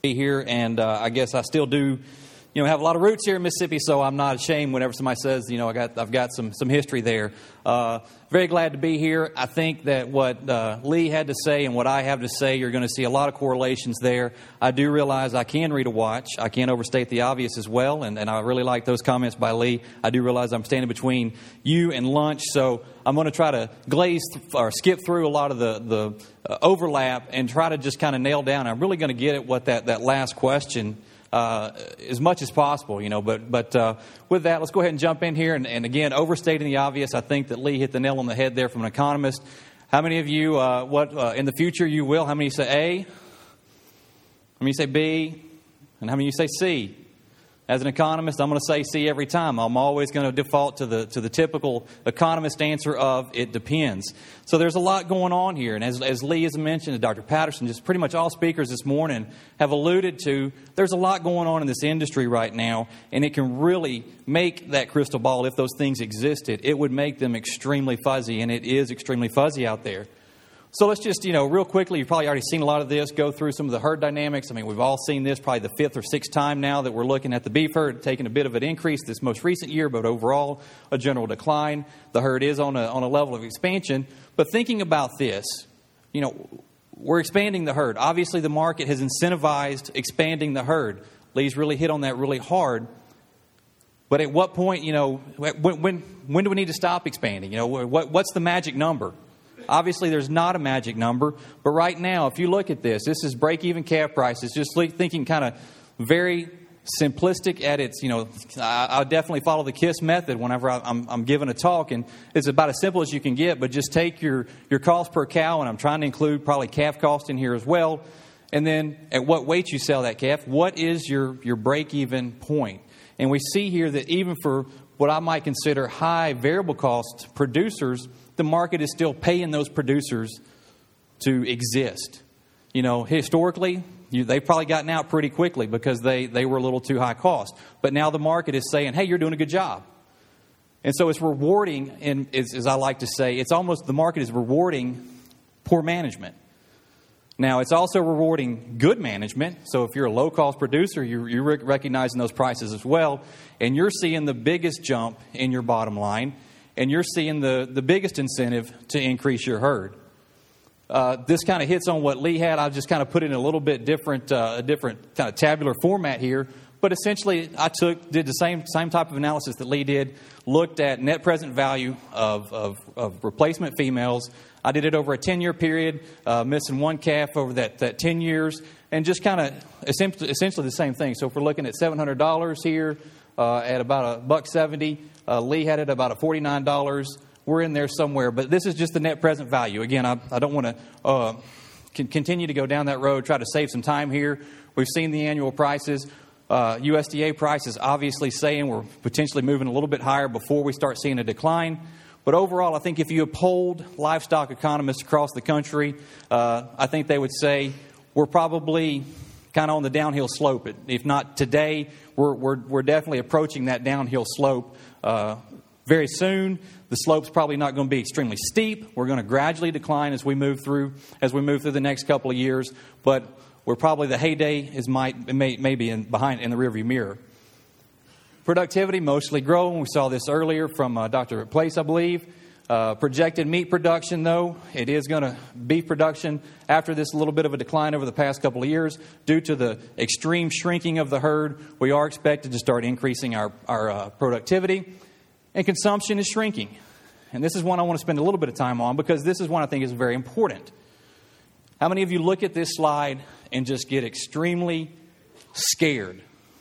be here, and I guess I still do, have a lot of roots here in Mississippi, so I'm not ashamed whenever somebody says, I've got some history there. Very glad to be here. I think that what Lee had to say and what I have to say, you're going to see a lot of correlations there. I do realize I can read a watch. I can't overstate the obvious as well, and I really like those comments by Lee. I do realize I'm standing between you and lunch, so I'm going to try to skip through a lot of the overlap and try to just kind of nail down. I'm really going to get at what that last question as much as possible, But with that, let's go ahead and jump in here. And again, overstating the obvious, I think that Lee hit the nail on the head there from an economist. How many of you, in the future you will? How many say A? How many say B? And how many you say C? As an economist, I'm going to say C every time. I'm always going to default to the typical economist answer of it depends. So there's a lot going on here. And as Lee has mentioned, and Dr. Patterson, just pretty much all speakers this morning have alluded to, there's a lot going on in this industry right now. And it can really make that crystal ball, if those things existed, it would make them extremely fuzzy. And it is extremely fuzzy out there. So let's just, real quickly, you've probably already seen a lot of this, go through some of the herd dynamics. I mean, we've all seen this probably the fifth or sixth time now that we're looking at the beef herd, taking a bit of an increase this most recent year, but overall a general decline. The herd is on a level of expansion. But thinking about this, we're expanding the herd. Obviously, the market has incentivized expanding the herd. Lee's really hit on that really hard. But at what point, when do we need to stop expanding? What's the magic number? Obviously, there's not a magic number, but right now, if you look at this is break-even calf prices, just thinking kind of very simplistic at its, I definitely follow the KISS method whenever I'm giving a talk, and it's about as simple as you can get, but just take your cost per cow, and I'm trying to include probably calf cost in here as well, and then at what weight you sell that calf, what is your break-even point? And we see here that even for what I might consider high variable cost producers, the market is still paying those producers to exist. Historically, they've probably gotten out pretty quickly because they were a little too high cost. But now the market is saying, hey, you're doing a good job. And so it's rewarding, and as I like to say, it's almost the market is rewarding poor management. Now, it's also rewarding good management. So if you're a low-cost producer, you're recognizing those prices as well. And you're seeing the biggest jump in your bottom line. And you're seeing the biggest incentive to increase your herd. This kind of hits on what Lee had. I've just kind of put it in a little bit different kind of tabular format here. But essentially, I did the same type of analysis that Lee did, looked at net present value of replacement females. I did it over a 10-year period, missing one calf over that 10 years, and just kind of essentially the same thing. So if we're looking at $700 here at about $1.70, Lee had it about $49. We're in there somewhere, but this is just the net present value. Again, I don't want to continue to go down that road, try to save some time here. We've seen the annual prices. USDA prices obviously saying we're potentially moving a little bit higher before we start seeing a decline. But overall, I think if you polled livestock economists across the country, I think they would say we're probably kind of on the downhill slope. If not today, we're definitely approaching that downhill slope very soon. The slope's probably not going to be extremely steep. We're going to gradually decline as we move through the next couple of years. But we're probably the heyday may be behind in the rearview mirror. Productivity mostly growing. We saw this earlier from Dr. Place, I believe. Projected meat production, though, it is going to beef production after this little bit of a decline over the past couple of years due to the extreme shrinking of the herd. We are expected to start increasing our productivity, and consumption is shrinking. And this is one I want to spend a little bit of time on because this is one I think is very important. How many of you look at this slide and just get extremely scared?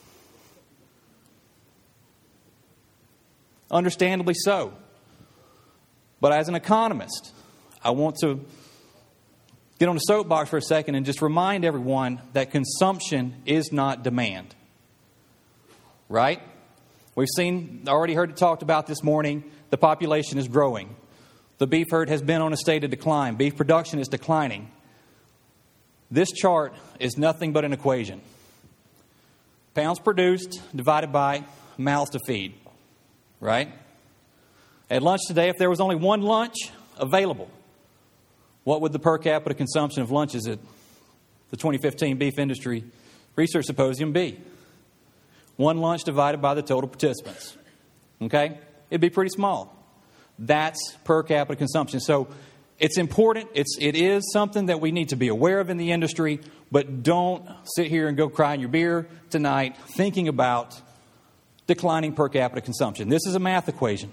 Understandably so. But as an economist, I want to get on the soapbox for a second and just remind everyone that consumption is not demand. Right? We've already heard it talked about this morning, the population is growing. The beef herd has been on a state of decline. Beef production is declining. This chart is nothing but an equation. Pounds produced divided by mouths to feed. Right? At lunch today, if there was only one lunch available, what would the per capita consumption of lunches at the 2015 beef industry Research Symposium B. One lunch divided by the total participants. Okay? It'd be pretty small. That's per capita consumption. So it's important. It is something that we need to be aware of in the industry, but don't sit here and go cry in your beer tonight thinking about declining per capita consumption. This is a math equation.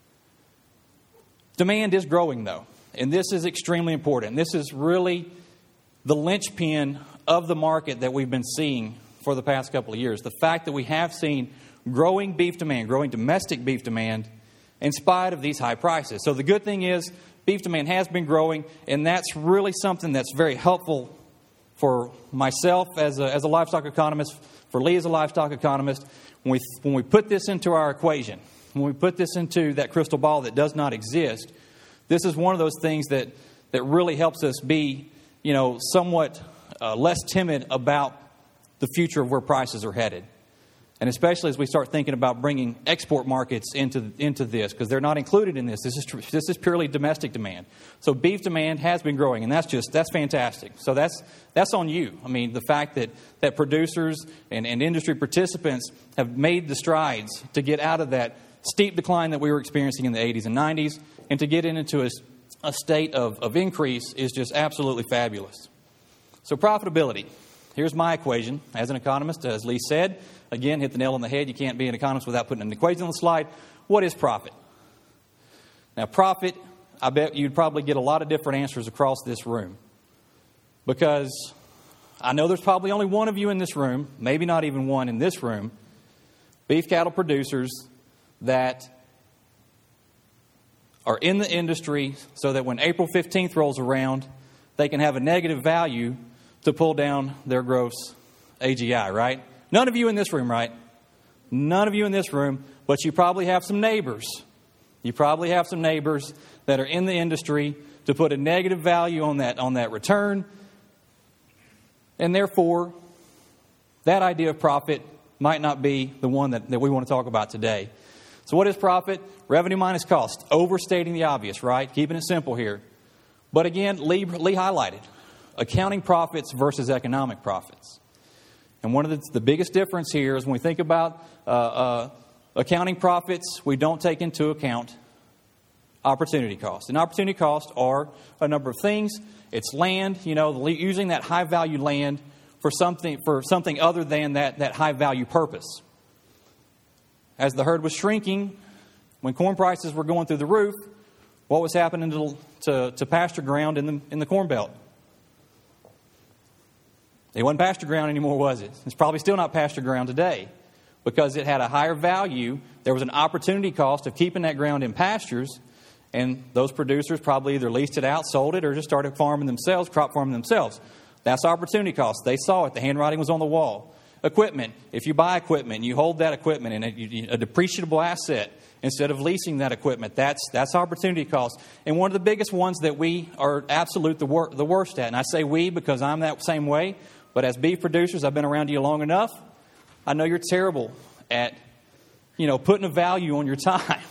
Demand is growing, though, and this is extremely important. This is really the linchpin of the market that we've been seeing for the past couple of years. The fact that we have seen growing beef demand, growing domestic beef demand, in spite of these high prices. So the good thing is beef demand has been growing, and that's really something that's very helpful for myself as a livestock economist, for Lee as a livestock economist. When we put this into our equation, when we put this into that crystal ball that does not exist, this is one of those things that really helps us be, somewhat less timid about the future of where prices are headed. And especially as we start thinking about bringing export markets into this, because they're not included in this. This is purely domestic demand. So beef demand has been growing, and that's fantastic. So that's on you. I mean, the fact that producers and industry participants have made the strides to get out of that steep decline that we were experiencing in the 80s and 90s, and to get into a state of increase is just absolutely fabulous. So profitability. Here's my equation. As an economist, as Lee said, again, hit the nail on the head. You can't be an economist without putting an equation on the slide. What is profit? Now, profit, I bet you'd probably get a lot of different answers across this room. Because I know there's probably only one of you in this room, maybe not even one in this room, beef cattle producers that are in the industry so that when April 15th rolls around, they can have a negative value to pull down their gross AGI, right? None of you in this room, right? None of you in this room, but you probably have some neighbors. You probably have some neighbors that are in the industry to put a negative value on that return. And therefore, that idea of profit might not be the one that we want to talk about today. So what is profit? Revenue minus cost. Overstating the obvious, right? Keeping it simple here. But again, Lee highlighted accounting profits versus economic profits. And one of the biggest difference here is when we think about accounting profits, we don't take into account opportunity costs. And opportunity costs are a number of things. It's land, using that high value land for something other than that high value purpose. As the herd was shrinking, when corn prices were going through the roof, what was happening to pasture ground in the Corn Belt? It wasn't pasture ground anymore, was it? It's probably still not pasture ground today because it had a higher value. There was an opportunity cost of keeping that ground in pastures, and those producers probably either leased it out, sold it, or just started farming themselves, crop farming themselves. That's opportunity cost. They saw it. The handwriting was on the wall. Equipment. If you buy equipment, you hold that equipment in a depreciable asset instead of leasing that equipment. That's opportunity cost. And one of the biggest ones that we are the worst at, and I say we because I'm that same way, but as beef producers, I've been around you long enough. I know you're terrible at, putting a value on your time.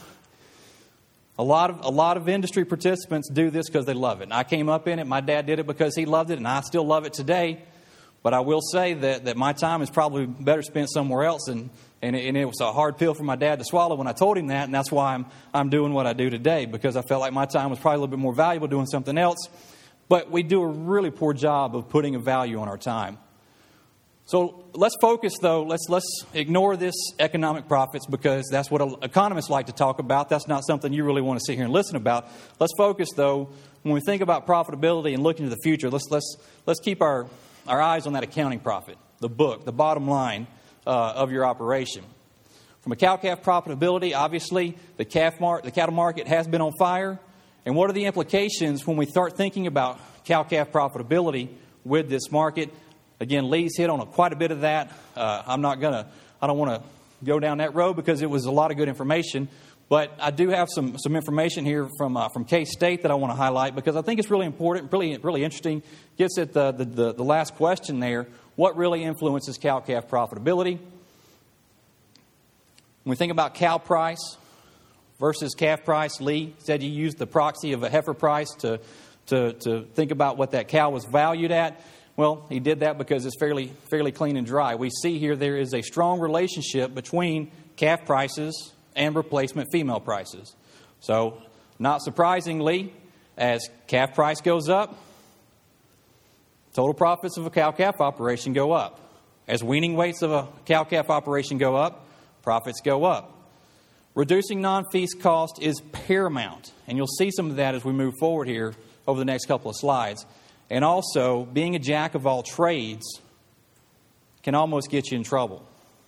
A lot of industry participants do this because they love it. And I came up in it. My dad did it because he loved it, and I still love it today. But I will say that my time is probably better spent somewhere else, and it was a hard pill for my dad to swallow when I told him that, and that's why I'm doing what I do today, because I felt like my time was probably a little bit more valuable doing something else. But we do a really poor job of putting a value on our time. So let's focus, though. Let's ignore this economic profits because that's what economists like to talk about. That's not something you really want to sit here and listen about. Let's focus, though, when we think about profitability and looking to the future. Let's keep our eyes on that accounting profit, the bottom line of your operation. From a cow-calf profitability, obviously, the cattle market has been on fire. And what are the implications when we start thinking about cow-calf profitability with this market? Again, Lee's hit on quite a bit of that. I don't want to go down that road because it was a lot of good information. But I do have some information here from K-State that I want to highlight because I think it's really important, really interesting. Gets at the last question there. What really influences cow-calf profitability? When we think about cow price versus calf price, Lee said you used the proxy of a heifer price to think about what that cow was valued at. Well, he did that because it's fairly clean and dry. We see here there is a strong relationship between calf prices and replacement female prices. So, not surprisingly, as calf price goes up, total profits of a cow-calf operation go up. As weaning weights of a cow-calf operation go up, profits go up. Reducing non-feed cost is paramount, and you'll see some of that as we move forward here over the next couple of slides. And also, being a jack of all trades can almost get you in trouble.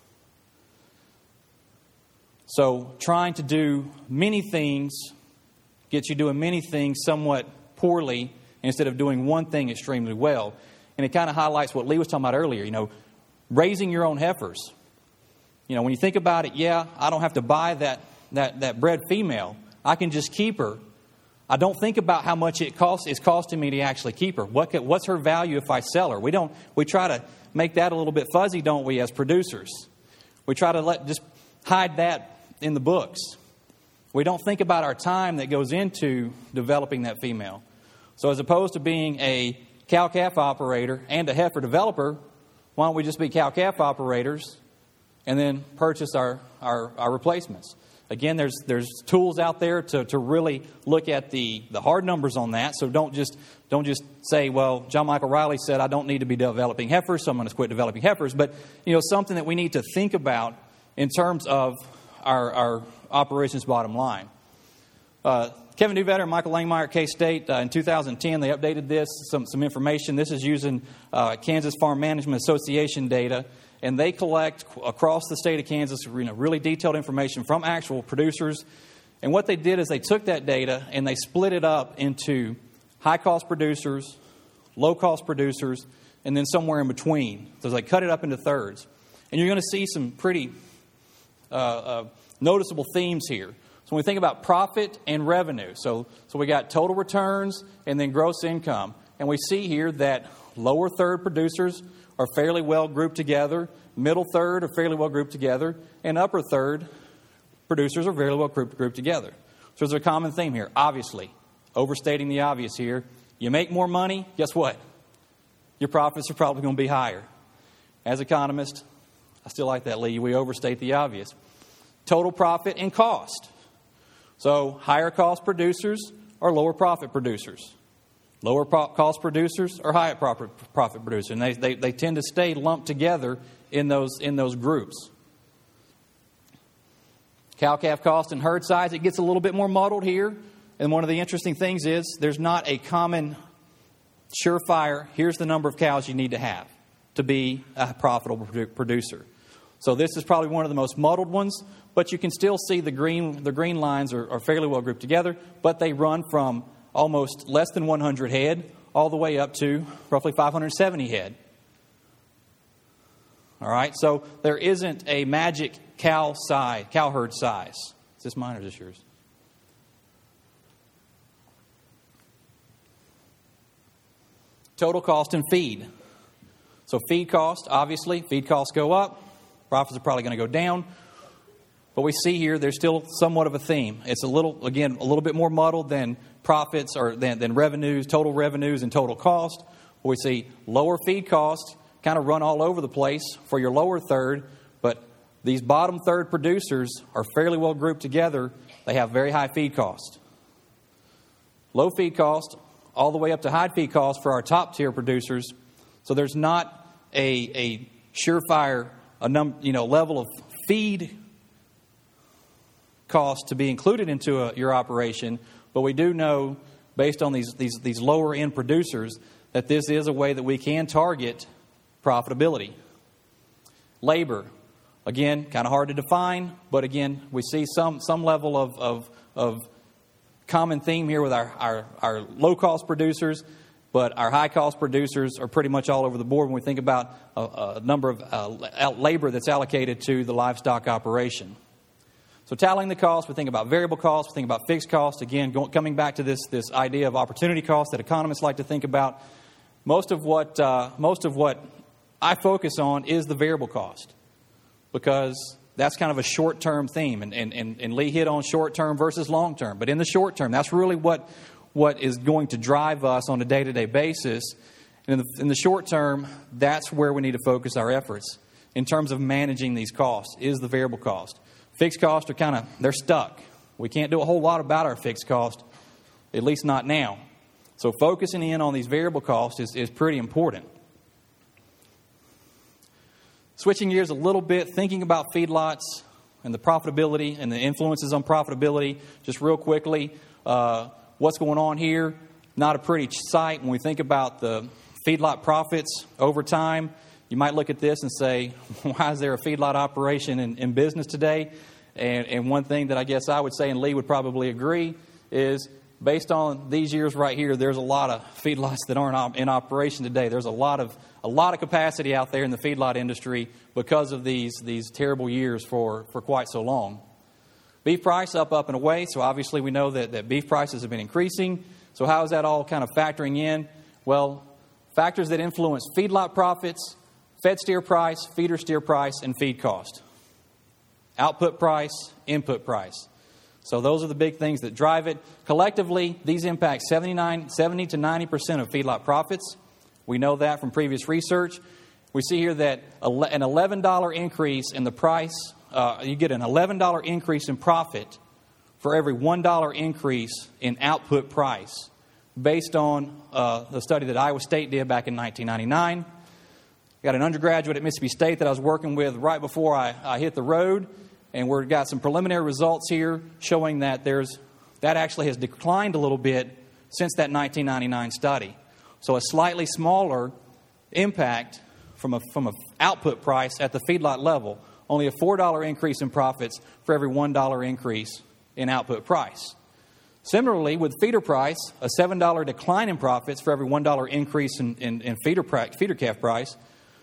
So, trying to do many things gets you doing many things somewhat poorly instead of doing one thing extremely well. And it kind of highlights what Lee was talking about earlier, raising your own heifers. When you think about it, I don't have to buy that bred female. I can just keep her. I don't think about how much it's costing me to actually keep her. What's her value if I sell her? We try to make that a little bit fuzzy, don't we, as producers? We try to just hide that in the books. We don't think about our time that goes into developing that female. So as opposed to being a cow-calf operator and a heifer developer, why don't we just be cow-calf operators and then purchase our replacements? Again, there's tools out there to really look at the hard numbers on that. So don't just say, well, John Michael Riley said I don't need to be developing heifers, so I'm going to quit developing heifers. But something that we need to think about in terms of our operations bottom line. Kevin Duvetter and Michael Langmeyer at K-State, in 2010, they updated this, some information. This is using Kansas Farm Management Association data, and they collect across the state of Kansas really detailed information from actual producers. And what they did is they took that data and they split it up into high-cost producers, low-cost producers, and then somewhere in between. So they cut it up into thirds. And you're going to see some pretty noticeable themes here. So when we think about profit and revenue, so we got total returns and then gross income. And we see here that lower third producers are fairly well grouped together, middle third are fairly well grouped together, and upper third producers are very well grouped together. So there's a common theme here. Obviously, overstating the obvious here, you make more money, guess what? Your profits are probably going to be higher. As economists, I still like that, Lee. We overstate the obvious. Total profit and cost. So higher cost producers are lower profit producers. Lower cost producers are higher profit producers. And they tend to stay lumped together in those groups. Cow-calf cost and herd size, it gets a little bit more muddled here. And one of the interesting things is there's not a common surefire, here's the number of cows you need to have to be a profitable producer. So this is probably one of the most muddled ones, but you can still see the green lines are fairly well grouped together, but they run from almost less than 100 head all the way up to roughly 570 head. All right, so there isn't a magic cow herd size. Is this mine or is this yours? Total cost and feed. So feed cost, obviously, feed costs go up. Profits are probably going to go down. But we see here there's still somewhat of a theme. It's a little bit more muddled than profits or than revenues, total revenues and total cost. We see lower feed costs kind of run all over the place for your lower third, but these bottom third producers are fairly well grouped together. They have very high feed cost. Low feed cost all the way up to high feed cost for our top tier producers. So there's not a surefire level of feed cost to be included into your operation, but we do know, based on these lower end producers, that this is a way that we can target profitability. Labor, again, kind of hard to define, but again, we see some level of common theme here with our low cost producers. But our high-cost producers are pretty much all over the board when we think about a number of labor that's allocated to the livestock operation. So tallying the cost, we think about variable costs, we think about fixed costs. Again, coming back to this idea of opportunity cost that economists like to think about. Most of what I focus on is the variable cost, because that's kind of a short-term theme. And Lee hit on short-term versus long-term. But in the short term, that's really what is going to drive us on a day-to-day basis. And in the short term, that's where we need to focus our efforts in terms of managing these costs, is the variable cost. Fixed costs are they're stuck. We can't do a whole lot about our fixed cost, at least not now. So focusing in on these variable costs is pretty important. Switching gears a little bit, thinking about feedlots and the profitability and the influences on profitability, just real quickly, what's going on here? Not a pretty sight when we think about the feedlot profits over time. You might look at this and say, why is there a feedlot operation in business today? And one thing that I guess I would say, and Lee would probably agree, is based on these years right here, there's a lot of feedlots that aren't in operation today. There's a lot of capacity out there in the feedlot industry because of these terrible years for quite so long. Beef price up and away. So obviously we know that beef prices have been increasing. So how is that all kind of factoring in? Well, factors that influence feedlot profits: fed steer price, feeder steer price, and feed cost. Output price, input price. So those are the big things that drive it. Collectively, these impact 70 to 90% of feedlot profits. We know that from previous research. We see here that an $11 increase in the price, you get an $11 increase in profit for every $1 increase in output price, based on the study that Iowa State did back in 1999. Got an undergraduate at Mississippi State that I was working with right before I hit the road, and we've got some preliminary results here showing that that actually has declined a little bit since that 1999 study. So a slightly smaller impact from a output price at the feedlot level. Only a $4 increase in profits for every $1 increase in output price. Similarly, with feeder price, a $7 decline in profits for every $1 increase in feeder calf price.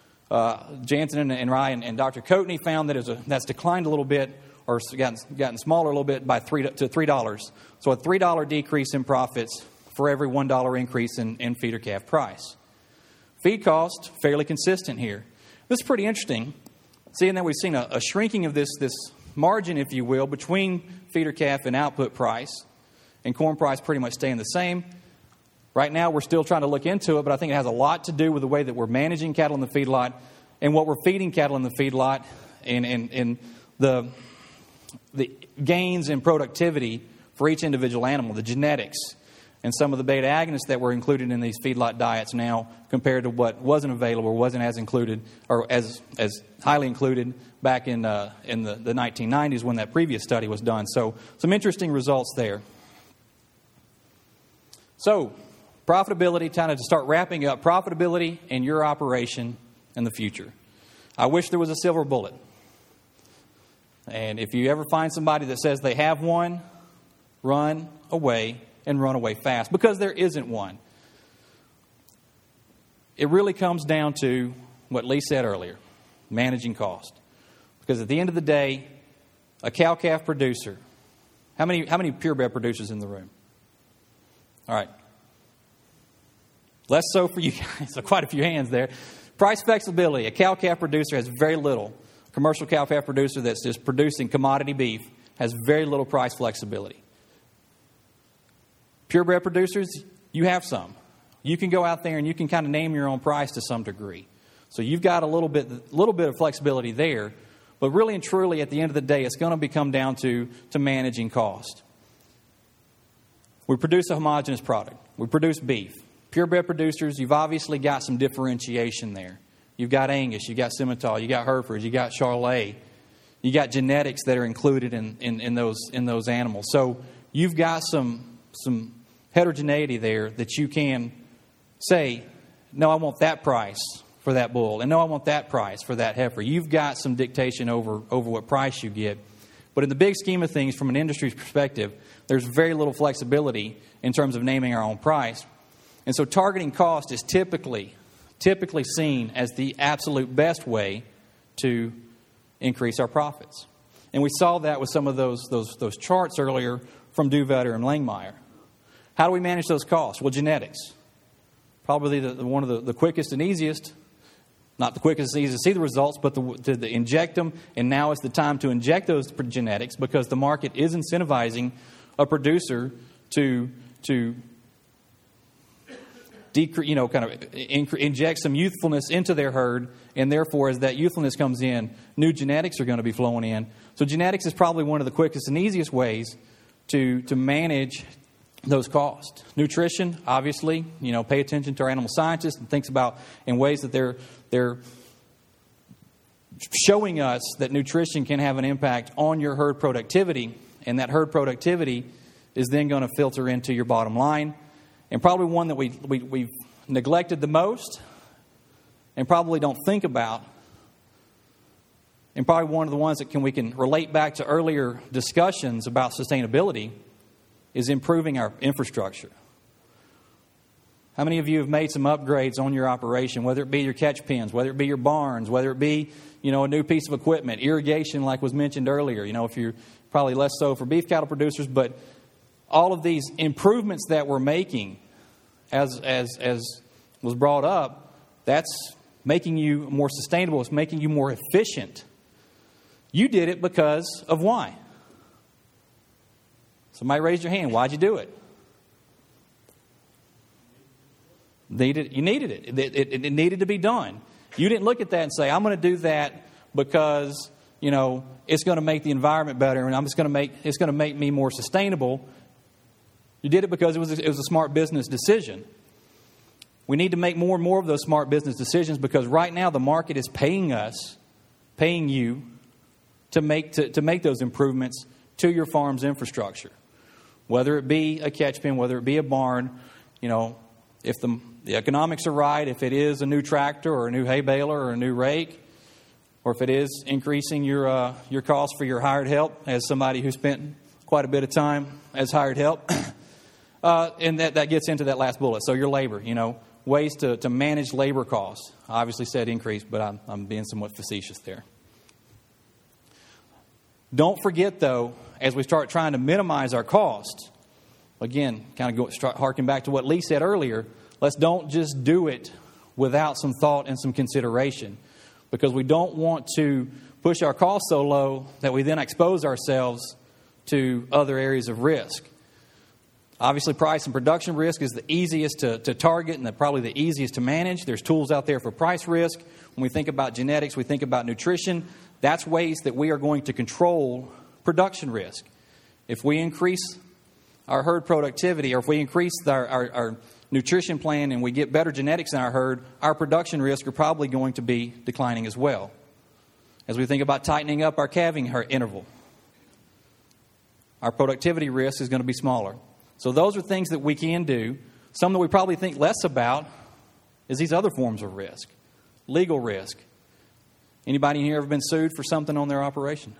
Jansen and Ryan and Dr. Coatney found that that's declined a little bit, or gotten smaller a little bit by $3. So a $3 decrease in profits for every $1 increase in feeder calf price. Feed cost, fairly consistent here. This is pretty interesting, seeing that we've seen a shrinking of this margin, if you will, between feeder calf and output price, and corn price pretty much staying the same. Right now, we're still trying to look into it, but I think it has a lot to do with the way that we're managing cattle in the feedlot and what we're feeding cattle in the feedlot, and the gains in productivity for each individual animal, the genetics, and some of the beta agonists that were included in these feedlot diets now compared to what wasn't available or wasn't as included or as highly included back in the 1990s when that previous study was done. So some interesting results there. So profitability, kind of to start wrapping up, profitability in your operation in the future. I wish there was a silver bullet. And if you ever find somebody that says they have one, run away and run away fast, because there isn't one. It really comes down to what Lee said earlier, managing cost. Because at the end of the day, a cow-calf producer, how many purebred producers in the room? All right. Less so for you guys, so quite a few hands there. Price flexibility. A cow-calf producer has very little. A commercial cow-calf producer that's just producing commodity beef has very little price flexibility. Purebred producers, you have some. You can go out there and you can kind of name your own price to some degree. So you've got a little bit of flexibility there. But really and truly, at the end of the day, it's going to come down to managing cost. We produce a homogeneous product. We produce beef. Purebred producers, you've obviously got some differentiation there. You've got Angus, you've got Simmental, you've got Herefords, you've got Charolais. You've got genetics that are included in those animals. So you've got some heterogeneity there that you can say, no, I want that price for that bull, and no, I want that price for that heifer. You've got some dictation over what price you get. But in the big scheme of things, from an industry perspective, there's very little flexibility in terms of naming our own price. And so targeting cost is typically seen as the absolute best way to increase our profits. And we saw that with some of those charts earlier from Duvetter and Langmeyer. How do we manage those costs? Well, genetics. Probably one of the quickest and easiest. Not the quickest and easiest to see the results, but to inject them. And now is the time to inject those genetics, because the market is incentivizing a producer to inject some youthfulness into their herd, and therefore, as that youthfulness comes in, new genetics are going to be flowing in. So genetics is probably one of the quickest and easiest ways to manage those costs. Nutrition, obviously, pay attention to our animal scientists and thinks about in ways that they're showing us that nutrition can have an impact on your herd productivity, and that herd productivity is then going to filter into your bottom line. And probably one that we've neglected the most and probably don't think about, and probably one of the ones that we can relate back to earlier discussions about sustainability, is improving our infrastructure. How many of you have made some upgrades on your operation, whether it be your catch pens, whether it be your barns, whether it be, a new piece of equipment, irrigation like was mentioned earlier, if you're probably less so for beef cattle producers, but all of these improvements that we're making, as was brought up, that's making you more sustainable. It's making you more efficient. You did it because of why? Somebody raise your hand. Why'd you do it? You needed it. It needed to be done. You didn't look at that and say, I'm going to do that because, it's going to make the environment better and it's going to make me more sustainable. You did it because it was a smart business decision. We need to make more and more of those smart business decisions because right now the market is paying you to make those improvements to your farm's infrastructure. Whether it be a catch pen, whether it be a barn, if the economics are right, if it is a new tractor or a new hay baler or a new rake, or if it is increasing your cost for your hired help, as somebody who spent quite a bit of time as hired help, and that gets into that last bullet. So your labor, ways to manage labor costs. I obviously said increase, but I'm being somewhat facetious there. Don't forget, though, as we start trying to minimize our costs, again, start harking back to what Lee said earlier, let's don't just do it without some thought and some consideration, because we don't want to push our costs so low that we then expose ourselves to other areas of risk. Obviously, price and production risk is the easiest to target and probably the easiest to manage. There's tools out there for price risk. When we think about genetics, we think about nutrition. That's ways that we are going to control production risk. If we increase our herd productivity, or if we increase our nutrition plan and we get better genetics in our herd, our production risk are probably going to be declining as well. As we think about tightening up our calving interval, our productivity risk is going to be smaller. So those are things that we can do. Some that we probably think less about is these other forms of risk. Legal risk. Anybody in here ever been sued for something on their operation?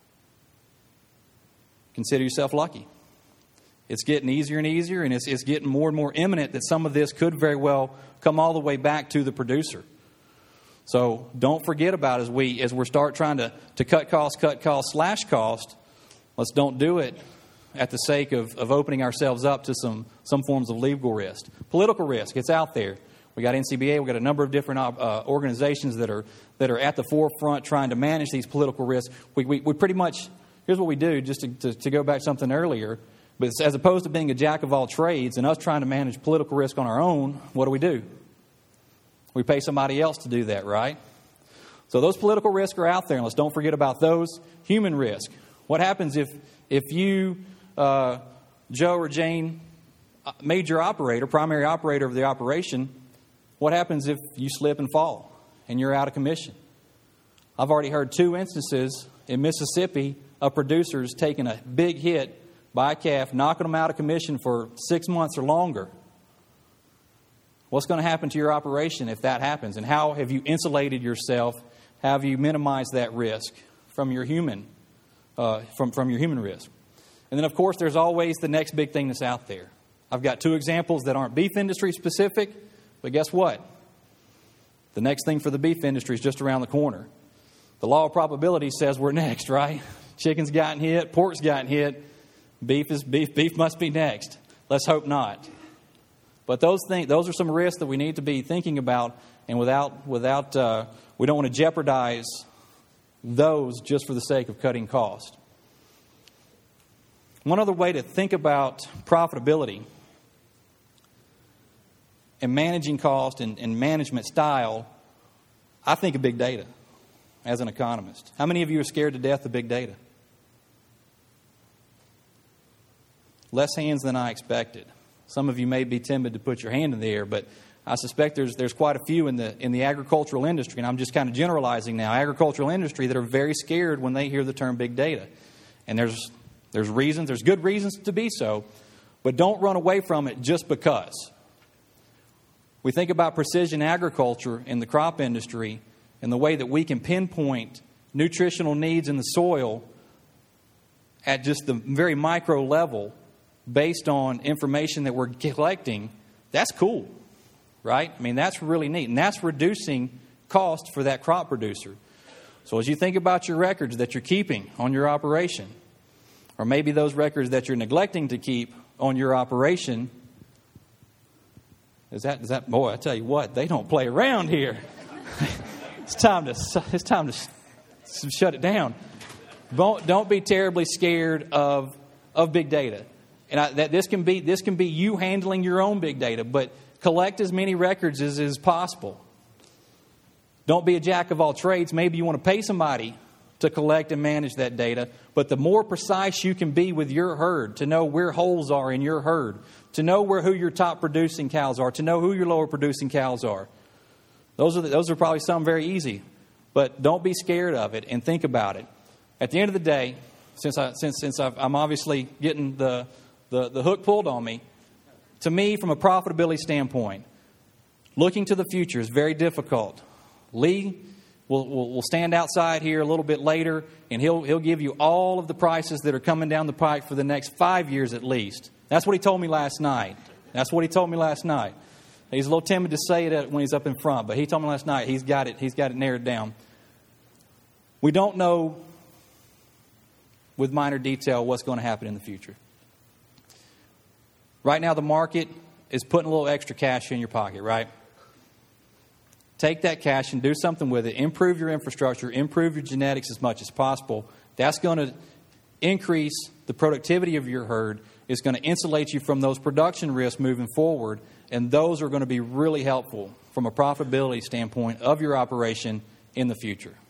Consider yourself lucky. It's getting easier and easier, and it's getting more and more imminent that some of this could very well come all the way back to the producer. So don't forget about as we start trying to cut costs, slash cost, let's don't do it at the sake of opening ourselves up to some forms of legal risk. Political risk, it's out there. We got NCBA, we got a number of different organizations that are at the forefront trying to manage these political risks. We pretty much, here's what we do, just to go back to something earlier, but as opposed to being a jack of all trades and us trying to manage political risk on our own, what do? We pay somebody else to do that, right? So those political risks are out there, and let's don't forget about those. Human risk. What happens if you, Joe or Jane, major operator, primary operator of the operation, what happens if you slip and fall and you're out of commission? I've already heard 2 instances in Mississippi of producers taking a big hit by a calf, knocking them out of commission for 6 months or longer. What's going to happen to your operation if that happens? And how have you insulated yourself? How have you minimized that risk from your human from your human risk? And then, of course, there's always the next big thing that's out there. I've got 2 examples that aren't beef industry specific, but guess what? The next thing for the beef industry is just around the corner. The law of probability says we're next, right? Chicken's gotten hit, pork's gotten hit, beef must be next. Let's hope not. But those are some risks that we need to be thinking about, and we don't want to jeopardize those just for the sake of cutting cost. One other way to think about profitability and managing cost and management style, I think of big data as an economist. How many of you are scared to death of big data? Less hands than I expected. Some of you may be timid to put your hand in the air, but I suspect there's quite a few in the agricultural industry, and I'm just kind of generalizing now, agricultural industry that are very scared when they hear the term big data. And there's reasons, there's good reasons to be so, but don't run away from it just because. We think about precision agriculture in the crop industry and the way that we can pinpoint nutritional needs in the soil at just the very micro level based on information that we're collecting. That's cool, right? I mean, that's really neat. And that's reducing cost for that crop producer. So as you think about your records that you're keeping on your operation, or maybe those records that you're neglecting to keep on your operation, is that boy, I tell you what, they don't play around here. It's time to shut it down. Don't be terribly scared of big data. And this can be you handling your own big data, but collect as many records as is possible. Don't be a jack of all trades. Maybe you want to pay somebody to collect and manage that data, but the more precise you can be with your herd, to know where holes are in your herd, to know who your top producing cows are, to know who your lower producing cows are. Those are probably some very easy, but don't be scared of it and think about it. At the end of the day, since I'm obviously getting the hook pulled on me, to me, from a profitability standpoint, looking to the future is very difficult. Lee will stand outside here a little bit later, and he'll give you all of the prices that are coming down the pike for the next 5 years at least. That's what he told me last night. He's a little timid to say it when he's up in front, but he told me last night he's got it narrowed down. We don't know with minor detail what's going to happen in the future. Right now, the market is putting a little extra cash in your pocket, right? Take that cash and do something with it. Improve your infrastructure. Improve your genetics as much as possible. That's going to increase the productivity of your herd. It's going to insulate you from those production risks moving forward. And those are going to be really helpful from a profitability standpoint of your operation in the future.